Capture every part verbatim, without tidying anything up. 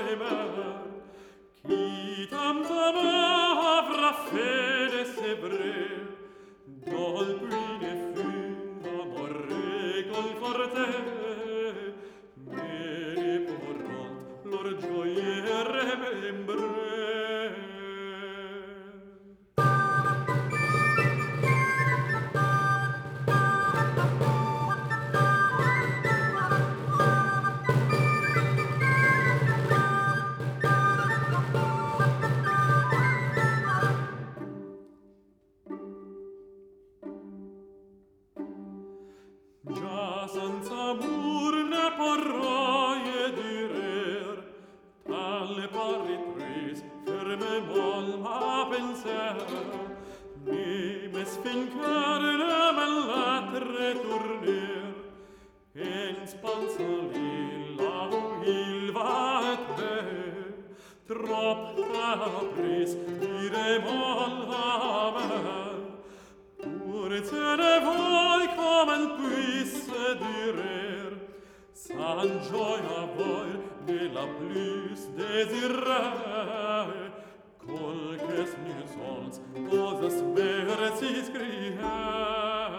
mer, qui tam tam avrà fede se bre, dolpui ne fu amore col forte, me porront lor gioie remembre. Già senza amor ne porrai direr, tale pari tris ferme mol ma penser, mi mes fincar ne me l'atre tourner, en spansa lilla il va et me, trop apris dire mol a me, pur te ne voi come il puisse direr, sans gioia voi de la plus désirée, colques mieux sons cosas merecis crier.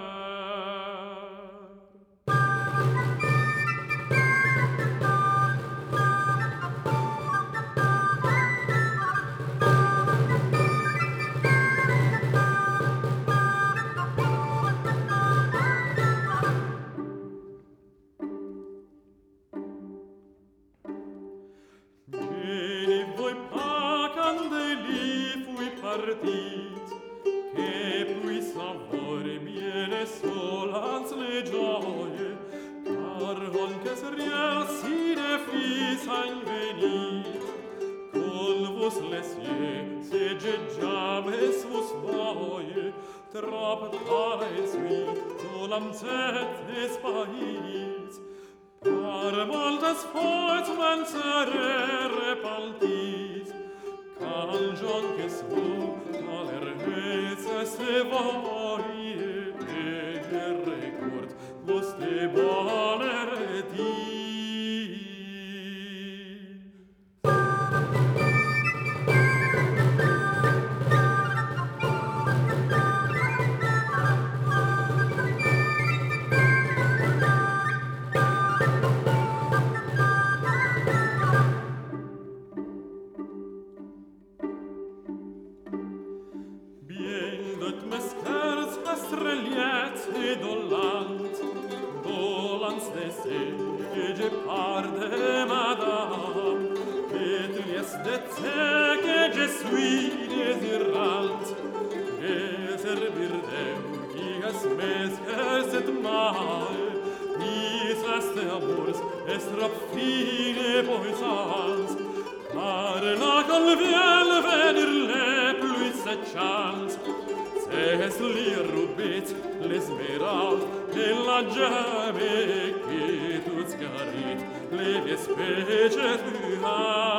Bene voi pacandeli fui partit, che puis savor miene solans le gioie, car volques riasine fis venit, col vos lesier, se je james vos voie, trop paes vi, solam set espais, par moltes fois men serere paltis, cangion che su alervese se voie, e de record voste bonereti. Estreliet et dolant, dolans de se, et je parde madame, et lies de te, que je suis désirant, et servir Deu, qui es mes et mal, mis est amours, est trop fine puissance, car la conviel venir le plus et chance, es li rubit l'esmerald e la gemme che tu scarit le vie specie tu hai.